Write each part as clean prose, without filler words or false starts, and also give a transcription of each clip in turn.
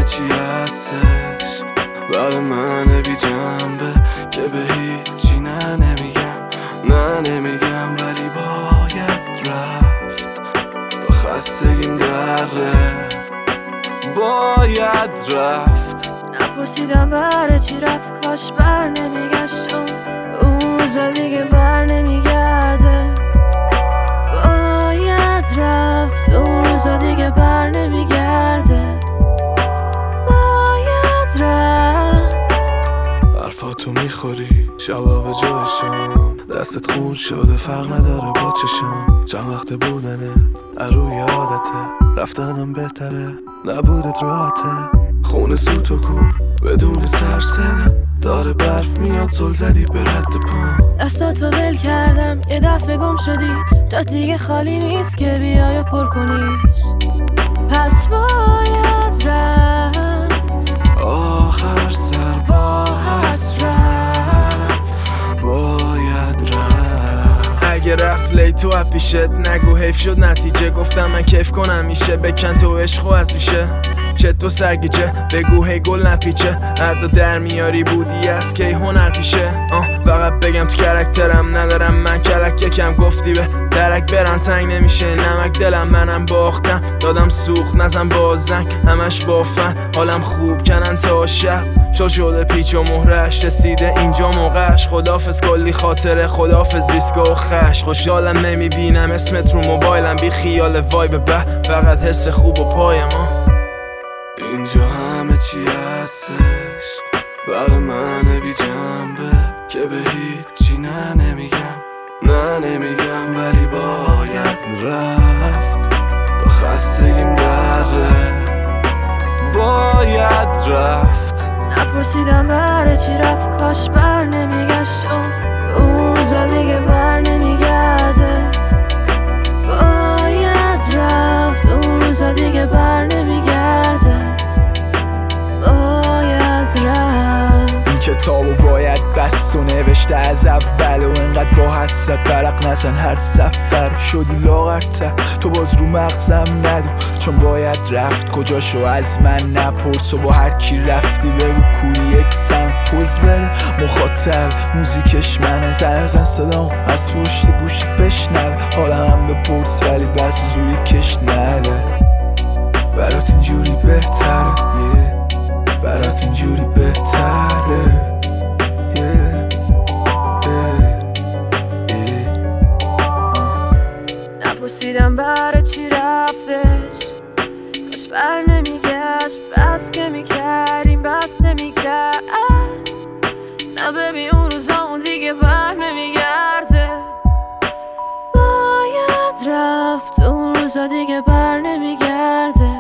چی هستش برای من بی جنبه که به هیچی نمیگم ولی باید رفت تا خستگیم دره باید رفت. نپرسیدم برای چی رفت، کاش بر نمیگشت چون اون روزا دیگه بر نمیگرده. باید رفت اون روزا دیگه بر نمیگرده. باید رفت. حرفاتو میخوری شبا به جای شام، دستت خون شده فرق نداره با چشام. چند وقت بودنه اروی عادته، رفتنم بهتره نبودت راحته. خونه سوت و کور بدون سر صدا، داره برف میاد زل زدی به رد پام. دستاتو ول کردم یه دفعه گم شدی، جا دیگه خالی نیست که بیای و پر کنیش. پس باید رفت آخر سر با حسرت باید رفت. اگه رفت لیت و پیشت نگو حیف شد نتیجه، گفتم من کیف کنم میشه بکن تو عشق و از ریشه. چطور سرگیجه بگو هی گل نپیچه، ادا در میاری بودی از کی هنر پیشه. فقط بگم تو کرکترم ندارم من کلک، یکم گفتی به درک برم تنگ نمیشه نمک. دلم منم باختم دادم سوخت نزن با زنگ، همش بافن حالم خوب کنن تا شب. شل شده پیچ و مهرش رسیده اینجا موقعش. خدافز کلی خاطره خدافز ریسک و خش. خوشحالم نمیبینم اسمت رو موبایلم، بی خیال وایب به فقط حس خوب و پای ما. اینجا همه چی هستش برای من بی جنبه که به هیچی نمیگم ولی باید رفت تا خستگیم دره باید رفت. نپرسیدم برای چی رفت، کاش بر نمیگشت چون اون روزا دیگه بر نمیگرده. باید رفت اون روزا دیگه بر نمیگرده. باید رفت. این کتابو باید بست و نوشته از اول و انقدر با حسرت برق نزن هر سفر. شدی لاغرتر تو باز رو مغزم ندو، چون باید رفت کجاشو از من نپرس. و با هر کی رفتی بگو کوری یک سم پوز بده. مخاطب موزیکش منه، زن صدام از پشت گوشت بشنوه. حالم هم بپرس ولی بس زوری کش نده. برات اینجوری بهتره برات اینجوری بهتره. نپرسیدم برای چی رفتش، کاش بر نمیگشت. بس که میکردیم بس نمیکرد. نه ببین اون روزا اون دیگه بر نمیگرده. باید رفت اون روزا دیگه بر نمیگرده.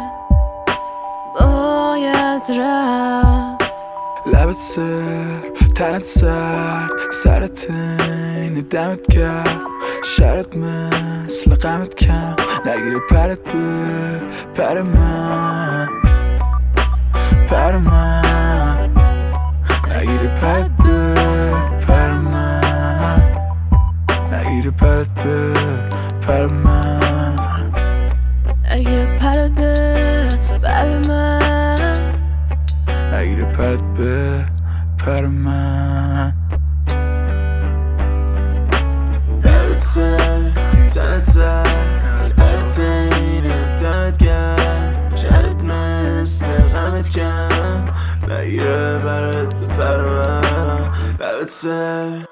باید رفت. لبت سر تنت سرد سرت اینه دمت کرد. شرط مثل غمت کم نگیره پرت به پر من نگیره پرت به پر من نگیره پرت به پر من نگیره پرت به پر من نگیره پرت به پر من. لبت سر تنت سر سرت اینه دمت گرم. شرط مثل غمت کم نگیره برات به پر من. لبت سر